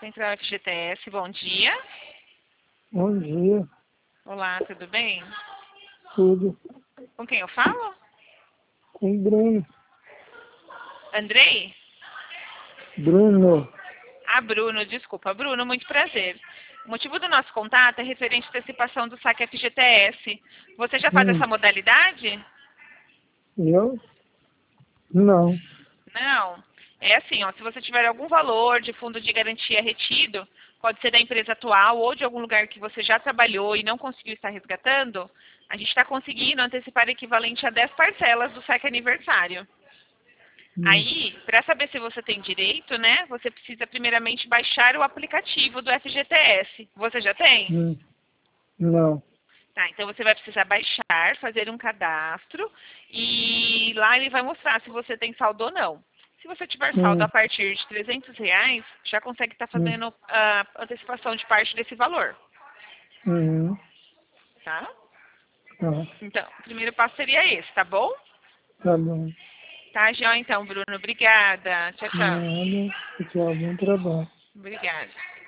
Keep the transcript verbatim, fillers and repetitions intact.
Central F G T S, bom dia. Bom dia, Olá, tudo bem? tudo. Com quem eu falo? Com o Bruno. Andrei? Bruno. Ah, Bruno, desculpa. Bruno, muito prazer. O motivo do nosso contato é referente à antecipação do saque F G T S. Você já faz Hum, essa modalidade? eu? Não. Não. É assim, ó, se você tiver algum valor de fundo de garantia retido, pode ser da empresa atual ou de algum lugar que você já trabalhou e não conseguiu estar resgatando, a gente está conseguindo antecipar o equivalente a dez parcelas do saque aniversário. Hum, Aí, para saber se você tem direito, né, você precisa primeiramente baixar o aplicativo do F G T S. Você já tem? hum, não. Tá, então você vai precisar baixar, fazer um cadastro e lá ele vai mostrar se você tem saldo ou não. Se você tiver saldo Hum, a partir de trezentos reais, já consegue estar hum, fazendo a antecipação de parte desse valor, uhum, tá? tá, Então, o primeiro passo seria esse, tá bom? tá bom. Tá, João, então, Bruno. Obrigada. Tchau, tchau. Nada, tchau, bom trabalho. Obrigada.